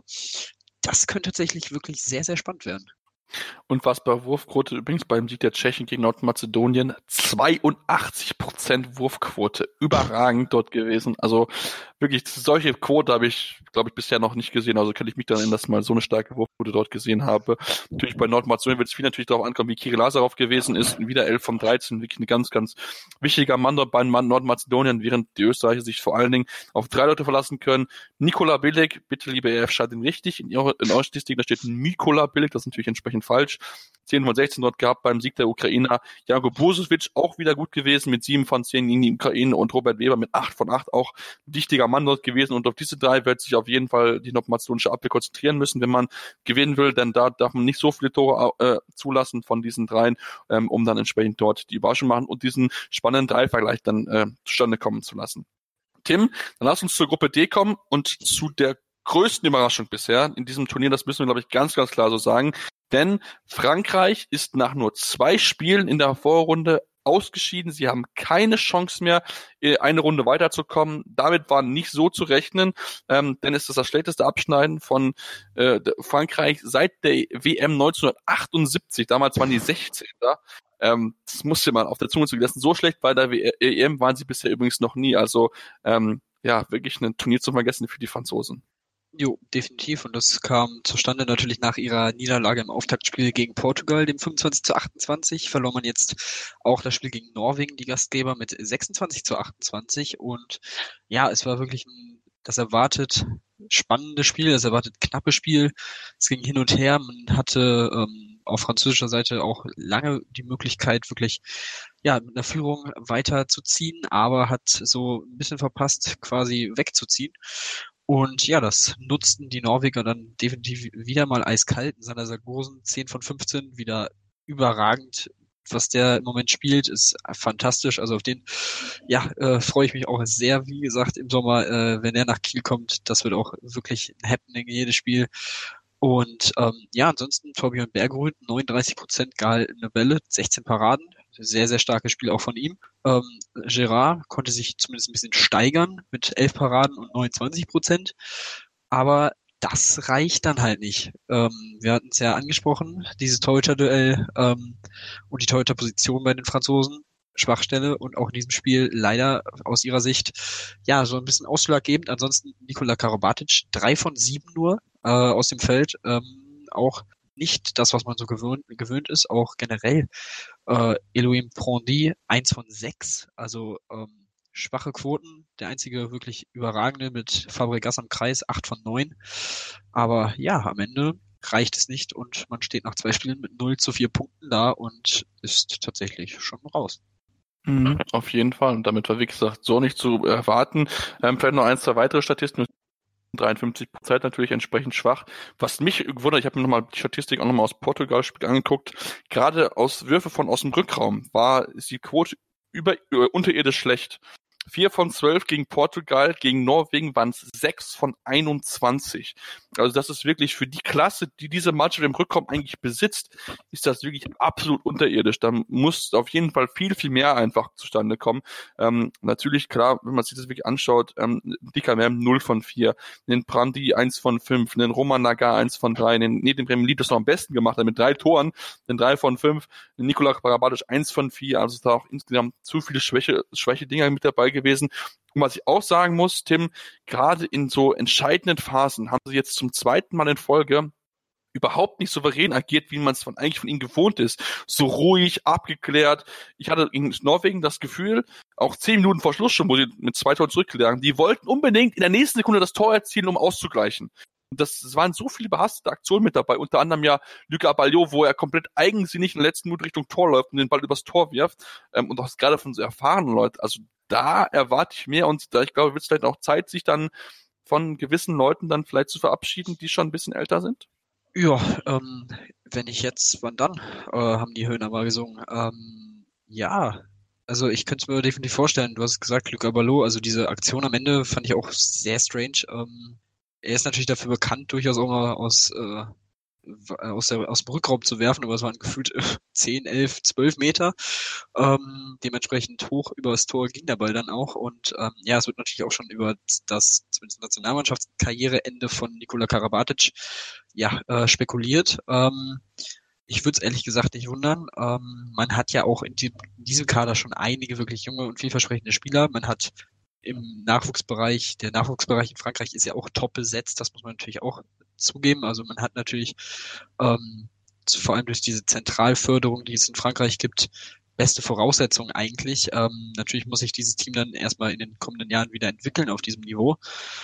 das könnte tatsächlich wirklich sehr, sehr spannend werden. Und was bei Wurfquote übrigens beim Sieg der Tschechen gegen Nordmazedonien zweiundachtzig Prozent Wurfquote. Überragend dort gewesen. Also wirklich, solche Quote habe ich, glaube ich, bisher noch nicht gesehen. Also kann ich mich daran erinnern, dass ich mal so eine starke Wurfquote dort gesehen habe. Natürlich bei Nordmazedonien wird es viel natürlich darauf ankommen, wie Kirill Lazarov gewesen ist. Wieder elf von dreizehn, wirklich ein ganz, ganz wichtiger Mann dort bei Nordmazedonien, während die Österreicher sich vor allen Dingen auf drei Leute verlassen können. Nikola Bilek, bitte liebe E F, schreibt ihn richtig. In eurer Statistik, da steht Mikola Bilek, das ist natürlich entsprechend falsch. zehn von sechzehn dort gehabt beim Sieg der Ukrainer. Janko Bozovic auch wieder gut gewesen mit sieben von zehn gegen die Ukraine und Robert Weber mit acht von acht auch ein wichtiger Mann dort gewesen. Und auf diese drei wird sich auf jeden Fall die nordmazedonische Abwehr konzentrieren müssen, wenn man gewinnen will, denn da darf man nicht so viele Tore äh, zulassen von diesen dreien, ähm, um dann entsprechend dort die Überraschung machen und diesen spannenden Dreiervergleich dann äh, zustande kommen zu lassen. Tim, dann lass uns zur Gruppe D kommen und zu der größten Überraschung bisher in diesem Turnier, das müssen wir, glaube ich, ganz, ganz klar so sagen, denn Frankreich ist nach nur zwei Spielen in der Vorrunde ausgeschieden. Sie haben keine Chance mehr, eine Runde weiterzukommen. Damit war nicht so zu rechnen, ähm, denn es ist das schlechteste Abschneiden von äh, Frankreich seit der W M neunzehnhundertachtundsiebzig. Damals waren die sechzehnter. Ähm, das musste man auf der Zunge zu lassen. So schlecht bei der W M waren sie bisher übrigens noch nie. Also ähm, ja, wirklich ein Turnier zu vergessen für die Franzosen. Jo, definitiv. Und das kam zustande natürlich nach ihrer Niederlage im Auftaktspiel gegen Portugal, dem fünfundzwanzig zu achtundzwanzig. Verlor man jetzt auch das Spiel gegen Norwegen, die Gastgeber, mit sechsundzwanzig zu achtundzwanzig. Und ja, es war wirklich ein, das erwartet spannende Spiel, das erwartet knappe Spiel. Es ging hin und her. Man hatte ähm, auf französischer Seite auch lange die Möglichkeit, wirklich ja mit einer Führung weiterzuziehen, aber hat so ein bisschen verpasst, quasi wegzuziehen. Und ja, das nutzten die Norweger dann definitiv wieder mal eiskalt. Sander Sargosen, zehn von fünfzehn, wieder überragend. Was der im Moment spielt, ist fantastisch. Also auf den ja äh, freue ich mich auch sehr, wie gesagt, im Sommer, äh, wenn er nach Kiel kommt. Das wird auch wirklich ein Happening, jedes Spiel. Und ähm, ja, ansonsten Torbjörn Bergerud, neununddreißig Prozent gehaltene Bälle, sechzehn Paraden. Sehr, sehr starkes Spiel auch von ihm. Ähm, Gerard konnte sich zumindest ein bisschen steigern mit elf Paraden und neunundzwanzig Prozent. Aber das reicht dann halt nicht. Ähm, wir hatten es ja angesprochen, dieses Torhüter-Duell ähm, und die Torhüter-Position bei den Franzosen. Schwachstelle und auch in diesem Spiel leider aus ihrer Sicht ja so ein bisschen ausschlaggebend. Ansonsten Nikola Karabatic, drei von sieben nur äh, aus dem Feld. Ähm, auch nicht das, was man so gewöhnt, gewöhnt ist, auch generell. Äh, Elohim Prandi, eins von sechs, also ähm, schwache Quoten. Der einzige wirklich überragende mit Fabregas am Kreis, acht von neun. Aber ja, am Ende reicht es nicht und man steht nach zwei Spielen mit null zu vier Punkten da und ist tatsächlich schon raus. Mhm, auf jeden Fall. Und damit war, wie gesagt, so nicht zu erwarten. Ähm, vielleicht noch ein, zwei weitere Statistiken. dreiundfünfzig Prozent natürlich entsprechend schwach. Was mich gewundert, ich habe mir nochmal die Statistik auch nochmal aus Portugal-Spiel angeguckt, gerade aus Würfe von aus dem Rückraum war, ist die Quote über, über unterirdisch schlecht. Vier von zwölf gegen Portugal, gegen Norwegen waren es sechs von einundzwanzig. Also das ist wirklich für die Klasse, die diese Mannschaft im Rückraum eigentlich besitzt, ist das wirklich absolut unterirdisch. Da muss auf jeden Fall viel, viel mehr einfach zustande kommen. Ähm, natürlich, klar, wenn man sich das wirklich anschaut, ähm, Dickermann null von vier, den Prandi eins von fünf, den Roman Nagar eins von drei, den Nedim Remeli das noch am besten gemacht hat mit drei Toren, den drei von fünf, den Nikola Karabatic eins von vier, also da auch insgesamt zu viele Schwäche, Schwäche Dinger mit dabei gewesen. Und was ich auch sagen muss, Tim, gerade in so entscheidenden Phasen haben sie jetzt zum zweiten Mal in Folge überhaupt nicht souverän agiert, wie man es von, eigentlich von ihnen gewohnt ist. So ruhig, abgeklärt. Ich hatte in Norwegen das Gefühl, auch zehn Minuten vor Schluss schon, wo sie mit zwei Toren zurücklagen, die wollten unbedingt in der nächsten Sekunde das Tor erzielen, um auszugleichen. Und das, das waren so viele behastete Aktionen mit dabei, unter anderem ja Luca Ballot, wo er komplett eigensinnig in der letzten Minute Richtung Tor läuft und den Ball übers Tor wirft. Ähm, und auch gerade von so erfahrenen Leuten. Also da erwarte ich mehr und da, ich glaube, wird es vielleicht auch Zeit, sich dann von gewissen Leuten dann vielleicht zu verabschieden, die schon ein bisschen älter sind? Ja, ähm, wenn ich jetzt, wann dann, äh, haben die Höhner mal gesungen. Ähm, ja, also ich könnte es mir definitiv vorstellen, du hast gesagt, Luca Ballot, also diese Aktion am Ende fand ich auch sehr strange. Ähm, er ist natürlich dafür bekannt, durchaus auch mal aus, äh, aus, der, aus dem Rückraum zu werfen, aber es waren gefühlt zehn, elf, zwölf Meter. Ähm, dementsprechend hoch über das Tor ging der Ball dann auch und ähm, ja, es wird natürlich auch schon über das zumindest Nationalmannschaftskarriereende von Nikola Karabatic ja, äh, spekuliert. Ähm, ich würde es ehrlich gesagt nicht wundern. Ähm, man hat ja auch in, die, in diesem Kader schon einige wirklich junge und vielversprechende Spieler. Man hat im Nachwuchsbereich, der Nachwuchsbereich in Frankreich ist ja auch top besetzt, das muss man natürlich auch zugeben. Also man hat natürlich ähm, vor allem durch diese Zentralförderung, die es in Frankreich gibt, beste Voraussetzungen eigentlich. Ähm, natürlich muss sich dieses Team dann erstmal in den kommenden Jahren wieder entwickeln auf diesem Niveau.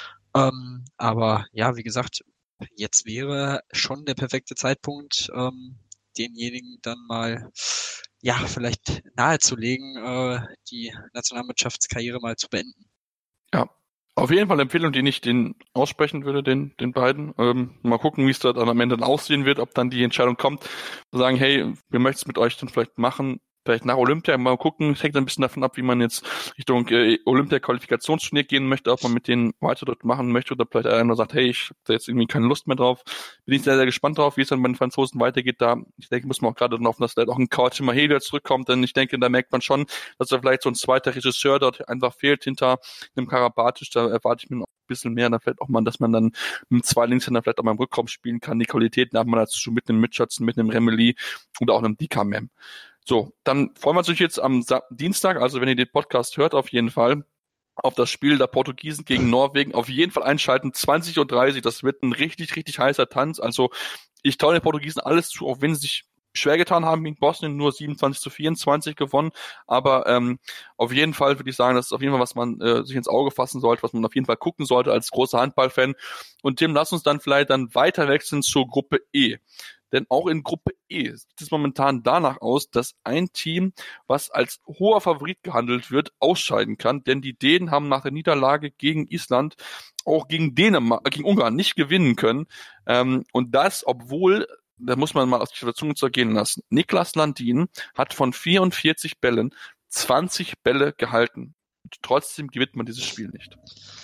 Ähm, aber ja, wie gesagt, jetzt wäre schon der perfekte Zeitpunkt, ähm, denjenigen dann mal ja vielleicht nahezulegen, äh, die Nationalmannschaftskarriere mal zu beenden. Ja, auf jeden Fall eine Empfehlung, die ich den aussprechen würde, den den beiden. Ähm, mal gucken, wie es da dann am Ende dann aussehen wird, ob dann die Entscheidung kommt, zu sagen, hey, wir möchten es mit euch dann vielleicht machen, vielleicht nach Olympia, mal gucken. Es hängt ein bisschen davon ab, wie man jetzt Richtung äh, Olympia-Qualifikationsturnier gehen möchte, ob man mit denen weiter dort machen möchte oder vielleicht einer sagt, hey, ich habe da jetzt irgendwie keine Lust mehr drauf. Bin ich sehr, sehr gespannt drauf, wie es dann bei den Franzosen weitergeht. Da, ich denke, muss man auch gerade dann hoffen, dass vielleicht auch ein Kawhi Mahela zurückkommt, denn ich denke, da merkt man schon, dass da vielleicht so ein zweiter Regisseur dort einfach fehlt hinter einem Karabatic. Da erwarte ich mir noch ein bisschen mehr. Da vielleicht auch mal, dass man dann mit zwei Linkshänder vielleicht auch mal im Rückraum spielen kann. Die Qualitäten hat man dazu schon mit einem Mitschätzen, mit einem Remeli oder auch einem Dickermann. So, dann freuen wir uns jetzt am Sa- Dienstag, also wenn ihr den Podcast hört, auf jeden Fall auf das Spiel der Portugiesen gegen Norwegen. Auf jeden Fall einschalten, zwanzig Uhr dreißig, das wird ein richtig, richtig heißer Tanz. Also ich traue den Portugiesen alles zu, auch wenn sie sich schwer getan haben gegen Bosnien, nur siebenundzwanzig zu vierundzwanzig gewonnen. Aber ähm, auf jeden Fall würde ich sagen, das ist auf jeden Fall, was man äh, sich ins Auge fassen sollte, was man auf jeden Fall gucken sollte als großer Handballfan. Und Tim, lass uns dann vielleicht dann weiter wechseln zur Gruppe E. Denn auch in Gruppe E sieht es momentan danach aus, dass ein Team, was als hoher Favorit gehandelt wird, ausscheiden kann. Denn die Dänen haben nach der Niederlage gegen Island auch gegen Dänemark, gegen Ungarn nicht gewinnen können. Ähm, und das, obwohl, da muss man mal aus der Zunge zergehen lassen, Niklas Landin hat von vierundvierzig Bällen zwanzig Bälle gehalten. Und trotzdem gewinnt man dieses Spiel nicht.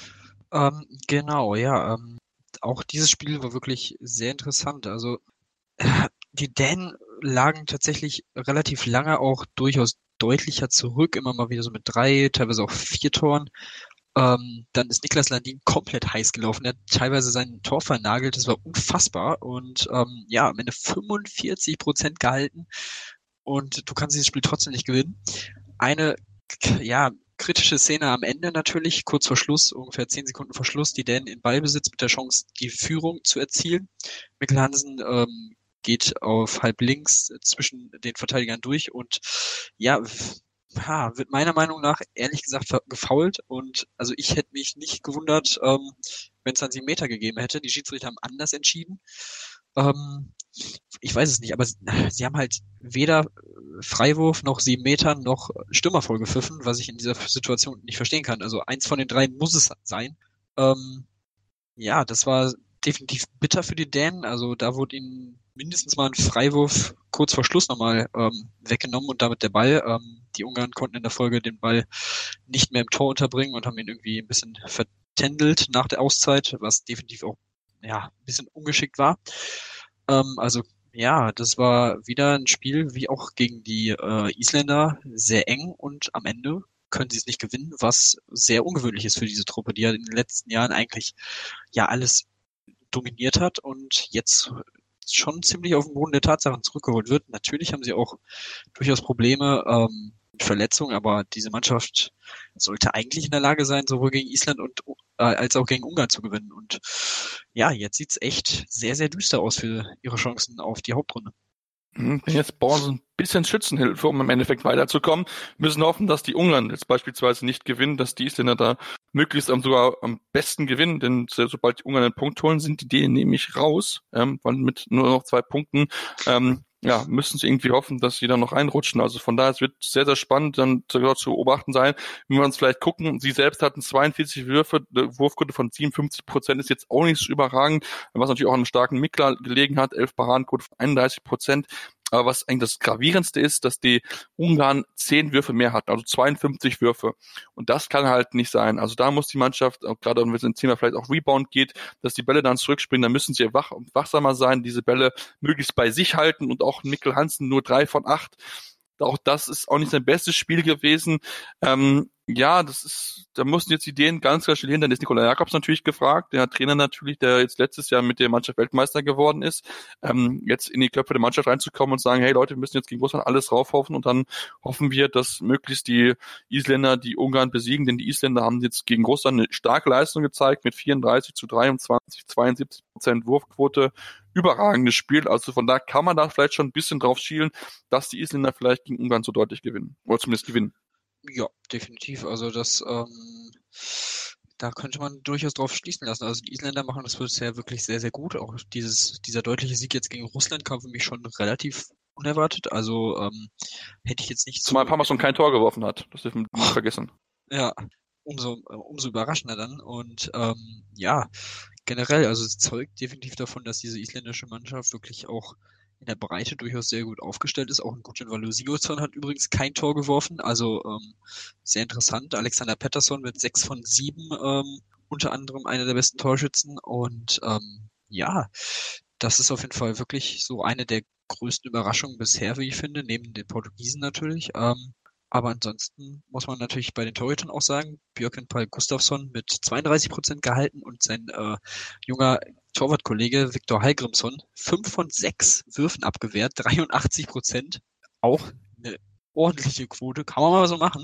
Ähm, genau, ja. Ähm, auch dieses Spiel war wirklich sehr interessant. Also die Dänen lagen tatsächlich relativ lange auch durchaus deutlicher zurück, immer mal wieder so mit drei, teilweise auch vier Toren. Ähm, dann ist Niklas Landin komplett heiß gelaufen. Er hat teilweise sein Tor vernagelt. Das war unfassbar. Und ähm, ja, am Ende fünfundvierzig Prozent gehalten. Und du kannst dieses Spiel trotzdem nicht gewinnen. Eine, ja, kritische Szene am Ende natürlich, kurz vor Schluss, ungefähr zehn Sekunden vor Schluss, die Dänen in Ballbesitz mit der Chance, die Führung zu erzielen. Mikkel Hansen ähm, geht auf halb links zwischen den Verteidigern durch und ja, ha, wird meiner Meinung nach ehrlich gesagt gefoult und also ich hätte mich nicht gewundert, ähm, wenn es dann sieben Meter gegeben hätte. Die Schiedsrichter haben anders entschieden. Ähm, ich weiß es nicht, aber sie haben halt weder Freiwurf noch sieben Meter noch Stürmer vollgepfiffen, was ich in dieser Situation nicht verstehen kann. Also eins von den drei muss es sein. Ähm, ja, das war definitiv bitter für die Dänen. Also da wurde ihnen mindestens mal ein Freiwurf kurz vor Schluss nochmal ähm, weggenommen und damit der Ball. Ähm, die Ungarn konnten in der Folge den Ball nicht mehr im Tor unterbringen und haben ihn irgendwie ein bisschen vertändelt nach der Auszeit, was definitiv auch ja ein bisschen ungeschickt war. Ähm, also ja, das war wieder ein Spiel wie auch gegen die äh, Isländer, sehr eng und am Ende können sie es nicht gewinnen, was sehr ungewöhnlich ist für diese Truppe, die ja in den letzten Jahren eigentlich ja alles dominiert hat und jetzt schon ziemlich auf den Boden der Tatsachen zurückgeholt wird. Natürlich haben sie auch durchaus Probleme ähm, mit Verletzungen, aber diese Mannschaft sollte eigentlich in der Lage sein, sowohl gegen Island und äh, als auch gegen Ungarn zu gewinnen. Und ja, jetzt sieht's echt sehr, sehr düster aus für ihre Chancen auf die Hauptrunde. Wenn jetzt Born so ein bisschen Schützenhilfe, um im Endeffekt weiterzukommen, müssen hoffen, dass die Ungarn jetzt beispielsweise nicht gewinnen, dass die Isländer da möglichst am, sogar am besten gewinnen, denn sobald die Ungarn einen Punkt holen, sind die Dänen nämlich raus, ähm, weil mit nur noch zwei Punkten ähm, ja, müssen sie irgendwie hoffen, dass sie dann noch reinrutschen. Also von daher, es wird sehr, sehr spannend dann zu beobachten sein. Wenn wir uns vielleicht gucken, sie selbst hatten zweiundvierzig Würfe, Wurfquote von siebenundfünfzig Prozent ist jetzt auch nicht so überragend, was natürlich auch an einem starken Mickler gelegen hat, elf Paradenquote von einunddreißig Prozent. Aber was eigentlich das Gravierendste ist, dass die Ungarn zehn Würfe mehr hatten, also zweiundfünfzig Würfe. Und das kann halt nicht sein. Also da muss die Mannschaft, gerade wenn es ins Thema vielleicht auch Rebound geht, dass die Bälle dann zurückspringen, dann müssen sie wach und wachsamer sein, diese Bälle möglichst bei sich halten und auch Mikkel Hansen nur drei von acht. Auch das ist auch nicht sein bestes Spiel gewesen. Ähm, ja, das ist, da mussten jetzt die Ideen ganz, ganz schnell hin. Dann ist Nikola Jakobs natürlich gefragt, der Trainer natürlich, der jetzt letztes Jahr mit der Mannschaft Weltmeister geworden ist, ähm, jetzt in die Köpfe der Mannschaft reinzukommen und sagen, hey Leute, wir müssen jetzt gegen Russland alles raufhoffen und dann hoffen wir, dass möglichst die Isländer die Ungarn besiegen, denn die Isländer haben jetzt gegen Russland eine starke Leistung gezeigt mit vierunddreißig zu dreiundzwanzig, zweiundsiebzig Prozent Wurfquote. Überragendes Spiel, also von da kann man da vielleicht schon ein bisschen drauf schielen, dass die Isländer vielleicht gegen Ungarn so deutlich gewinnen, oder zumindest gewinnen. Ja, definitiv, also das, ähm, da könnte man durchaus drauf schließen lassen, also die Isländer machen das bisher wirklich sehr, sehr gut, auch dieses, dieser deutliche Sieg jetzt gegen Russland kam für mich schon relativ unerwartet, also ähm, hätte ich jetzt nicht so... Zumal Parmason kein Tor geworfen hat, das dürfen wir nicht vergessen. Ja, umso, umso überraschender dann und ähm, ja, generell, also es zeugt definitiv davon, dass diese isländische Mannschaft wirklich auch in der Breite durchaus sehr gut aufgestellt ist. Auch ein Gudjon Valur Sigurdsson hat übrigens kein Tor geworfen, also ähm, sehr interessant. Alexander Pettersson mit sechs von sieben, ähm, unter anderem einer der besten Torschützen und ähm, ja, das ist auf jeden Fall wirklich so eine der größten Überraschungen bisher, wie ich finde, neben den Portugiesen natürlich. Ähm, Aber ansonsten muss man natürlich bei den Torhütern auch sagen, Björkvin Pál Gustafsson mit zweiunddreißig Prozent gehalten und sein äh, junger Torwartkollege Viktor Hallgrímsson fünf von sechs Würfen abgewehrt, dreiundachtzig Prozent. Auch eine ordentliche Quote, kann man mal so machen.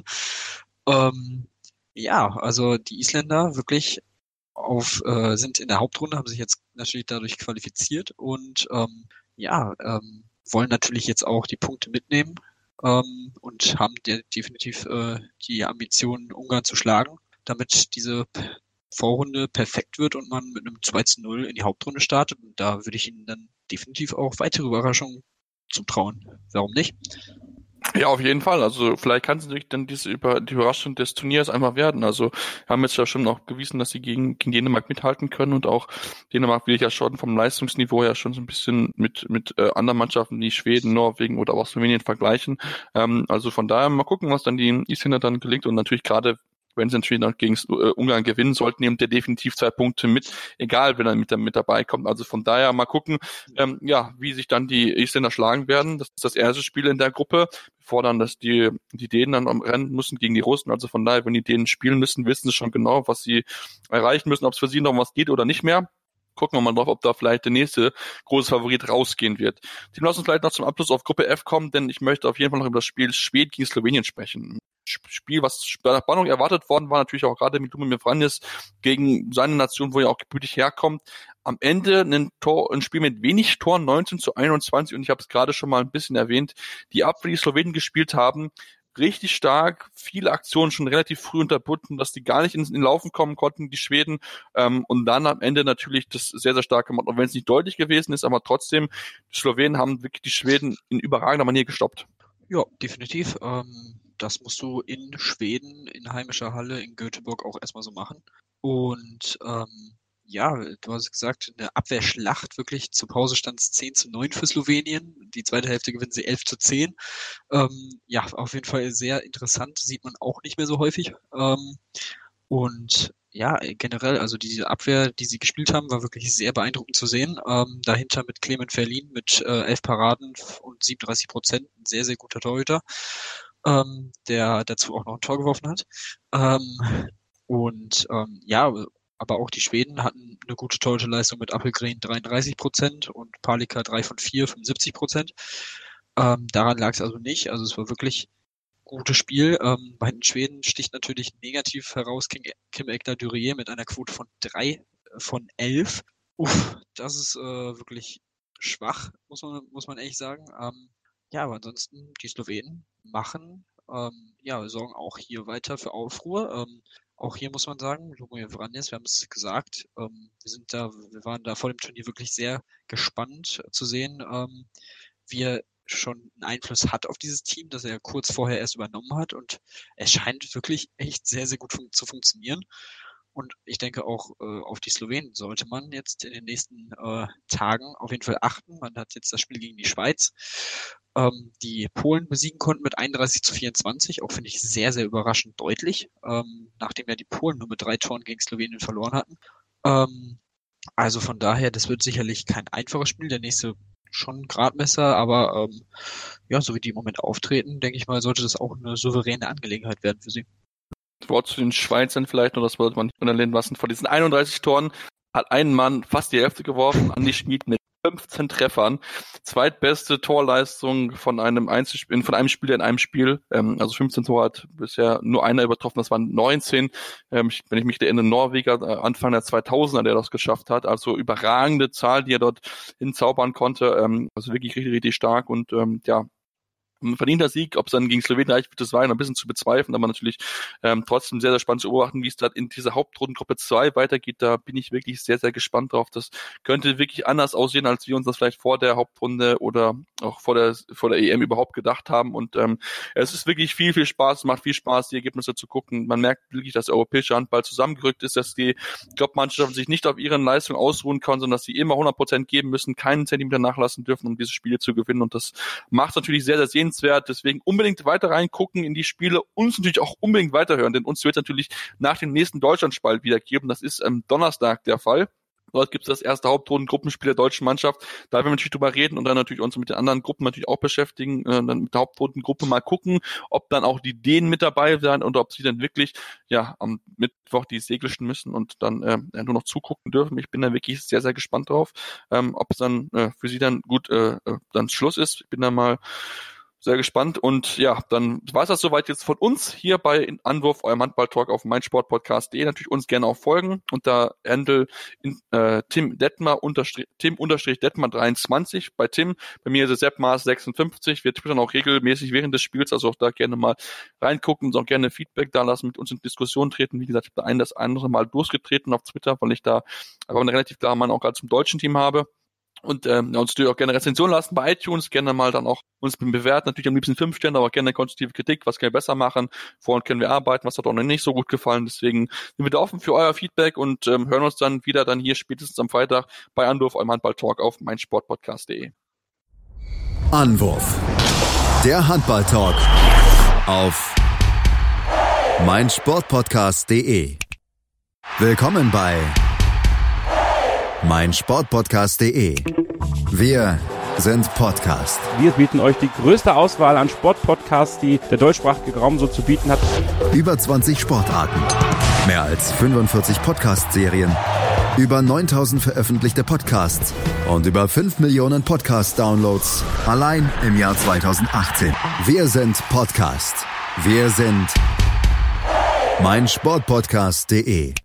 Ähm, ja, also die Isländer wirklich auf äh, sind in der Hauptrunde, haben sich jetzt natürlich dadurch qualifiziert und ähm, ja, ähm, wollen natürlich jetzt auch die Punkte mitnehmen. Ähm, und haben de- definitiv äh, die Ambition, Ungarn zu schlagen, damit diese P- Vorrunde perfekt wird und man mit einem zwei zu null in die Hauptrunde startet. Und da würde ich Ihnen dann definitiv auch weitere Überraschungen zutrauen. Warum nicht? Ja, auf jeden Fall. Also vielleicht kann es natürlich dann diese über die Überraschung des Turniers einfach werden. Also haben jetzt ja schon noch gewiesen, dass sie gegen, gegen Dänemark mithalten können und auch Dänemark will ich ja schon vom Leistungsniveau ja schon so ein bisschen mit mit äh, anderen Mannschaften wie Schweden, Norwegen oder auch Slowenien vergleichen. Ähm, also von daher mal gucken, was dann die Isländer dann gelingt und natürlich gerade wenn sie natürlich noch gegen äh, Ungarn gewinnen sollten, nimmt der definitiv zwei Punkte mit, egal wenn er mit, mit dabei kommt. Also von daher mal gucken, ähm, ja, wie sich dann die Isländer schlagen werden. Das ist das erste Spiel in der Gruppe, bevor dann dass die die Dänen dann am Rennen müssen gegen die Russen. Also von daher, wenn die Dänen spielen müssen, wissen sie schon genau, was sie erreichen müssen, ob es für sie noch was geht oder nicht mehr. Gucken wir mal drauf, ob da vielleicht der nächste große Favorit rausgehen wird. Team, lass uns vielleicht noch zum Abschluss auf Gruppe F kommen, denn ich möchte auf jeden Fall noch über das Spiel Schweden gegen Slowenien sprechen. Spiel, was bei der Spannung erwartet worden war, natürlich auch gerade mit Lumir Vranjes gegen seine Nation, wo er auch gebürtig herkommt. Am Ende ein, Tor, ein Spiel mit wenig Toren, neunzehn zu einundzwanzig, und ich habe es gerade schon mal ein bisschen erwähnt, die Abwehr, die Slowenen gespielt haben, richtig stark, viele Aktionen schon relativ früh unterbunden, dass die gar nicht ins in Laufen kommen konnten, die Schweden, ähm, und dann am Ende natürlich das sehr, sehr stark gemacht, auch wenn es nicht deutlich gewesen ist, aber trotzdem, die Slowenen haben wirklich die Schweden in überragender Manier gestoppt. Ja, definitiv. Ähm, das musst du in Schweden, in heimischer Halle, in Göteborg auch erstmal so machen. Und ähm, ja, du hast gesagt, eine Abwehrschlacht wirklich. Zur Pause stand es zehn zu neun für Slowenien. Die zweite Hälfte gewinnen sie elf zu zehn. Ähm, ja, auf jeden Fall sehr interessant. Sieht man auch nicht mehr so häufig. Ähm, und ja, generell, also diese Abwehr, die sie gespielt haben, war wirklich sehr beeindruckend zu sehen. Ähm, dahinter mit Clement Verlin mit äh, elf Paraden und siebenunddreißig Prozent. Ein sehr, sehr guter Torhüter, ähm, der dazu auch noch ein Tor geworfen hat. Ähm, und ähm, ja, aber auch die Schweden hatten eine gute Torhüterleistung mit Appelgren dreiunddreißig Prozent und Palika drei von vier, fünfundsiebzig Prozent. Ähm, daran lag es also nicht. Also es war wirklich ein gutes Spiel. Ähm, bei den Schweden sticht natürlich negativ heraus Kim, Kim Ekdae-Durie mit einer Quote von drei von elf. Uff, das ist äh, wirklich schwach, muss man, muss man ehrlich sagen. Ähm, ja, aber ansonsten, die Slowenen machen, ähm, ja, sorgen auch hier weiter für Aufruhr. Ähm, Auch hier muss man sagen, Lumir Vranjes, wir haben es gesagt, ähm, wir sind da, wir waren da vor dem Turnier wirklich sehr gespannt zu sehen, ähm, wie er schon einen Einfluss hat auf dieses Team, das er kurz vorher erst übernommen hat, und es scheint wirklich echt sehr, sehr gut fun- zu funktionieren. Und ich denke auch äh, auf die Slowenen sollte man jetzt in den nächsten äh, Tagen auf jeden Fall achten. Man hat jetzt das Spiel gegen die Schweiz, ähm, die Polen besiegen konnten mit einunddreißig zu vierundzwanzig, auch finde ich sehr, sehr überraschend deutlich, ähm, nachdem ja die Polen nur mit drei Toren gegen Slowenien verloren hatten. Ähm, also von daher, das wird sicherlich kein einfaches Spiel, der nächste schon ein Gradmesser, aber ähm, ja, so wie die im Moment auftreten, denke ich mal, sollte das auch eine souveräne Angelegenheit werden für sie. Wort zu den Schweizern vielleicht noch, das wollte man nicht unerwähnen lassen. Von diesen einunddreißig Toren hat ein Mann fast die Hälfte geworfen, Andi Schmid mit fünfzehn Treffern. Zweitbeste Torleistung von einem Einzelspiel, von einem Spieler in einem Spiel. Ähm, also fünfzehn Tore hat bisher nur einer übertroffen, das waren neunzehn. Ähm, wenn ich mich erinnere, Norweger, äh, Anfang der zweitausender, der das geschafft hat. Also überragende Zahl, die er dort hinzaubern konnte. Ähm, also wirklich richtig, richtig stark und ähm, ja, ein verdienter Sieg, ob es dann gegen Slowenien reicht, wird das war ein bisschen zu bezweifeln, aber natürlich ähm, trotzdem sehr, sehr spannend zu beobachten, wie es da in dieser Hauptrundengruppe zwei weitergeht. Da bin ich wirklich sehr, sehr gespannt drauf. Das könnte wirklich anders aussehen, als wir uns das vielleicht vor der Hauptrunde oder auch vor der vor der E M überhaupt gedacht haben. Und ähm, es ist wirklich viel, viel Spaß, es macht viel Spaß, die Ergebnisse zu gucken. Man merkt wirklich, dass der europäische Handball zusammengerückt ist, dass die Top-Mannschaften sich nicht auf ihren Leistungen ausruhen können, sondern dass sie immer hundert Prozent geben müssen, keinen Zentimeter nachlassen dürfen, um diese Spiele zu gewinnen. Und das macht es natürlich sehr, sehr sehenswert. Deswegen unbedingt weiter reingucken in die Spiele, uns natürlich auch unbedingt weiterhören, denn uns wird natürlich nach dem nächsten Deutschlandspiel wieder geben. Das ist am Donnerstag der Fall. Dort gibt es das erste Hauptrunden-Gruppenspiel der deutschen Mannschaft. Da werden wir natürlich drüber reden und dann natürlich uns mit den anderen Gruppen natürlich auch beschäftigen, äh, dann mit der Hauptrundengruppe mal gucken, ob dann auch die Dänen mit dabei sind oder ob sie dann wirklich ja am Mittwoch die segeln müssen und dann äh, nur noch zugucken dürfen. Ich bin da wirklich sehr, sehr gespannt drauf, ähm, ob es dann äh, für sie dann gut äh, dann Schluss ist. Ich bin da mal sehr gespannt und ja, dann war es das soweit jetzt von uns hier bei Anwurf, eurem Handball-Talk auf meinsportpodcast punkt de. Natürlich uns gerne auch folgen unter Handle in, äh, Tim Detmer unterstrich, Tim unterstrich Detmer dreiundzwanzig bei Tim. Bei mir ist es Seppmaß sechsundfünfzig. Wir twittern auch regelmäßig während des Spiels, also auch da gerne mal reingucken und auch gerne Feedback da lassen, mit uns in Diskussion treten. Wie gesagt, ich habe ein das andere Mal durchgetreten auf Twitter, weil ich da aber eine relativ klare Meinung auch gerade zum deutschen Team habe. Und ähm, uns natürlich auch gerne Rezension lassen bei iTunes, gerne mal dann auch uns bewerten, natürlich am liebsten fünf Sterne, aber gerne konstruktive Kritik, was können wir besser machen, woran können wir arbeiten, was hat auch noch nicht so gut gefallen, deswegen sind wir da offen für euer Feedback und ähm, hören uns dann wieder dann hier spätestens am Freitag bei Anwurf, eurem Handball-Talk auf meinsportpodcast punkt de. Anwurf, der Handball-Talk auf meinsportpodcast punkt de. Willkommen bei meinsportpodcast punkt de. Wir sind Podcast. Wir bieten euch die größte Auswahl an Sportpodcasts, die der deutschsprachige Raum so zu bieten hat. Über zwanzig Sportarten, mehr als fünfundvierzig Podcast-Serien, über neuntausend veröffentlichte Podcasts und über fünf Millionen Podcast-Downloads allein im Jahr zweitausendachtzehn. Wir sind Podcast. Wir sind meinsportpodcast punkt de.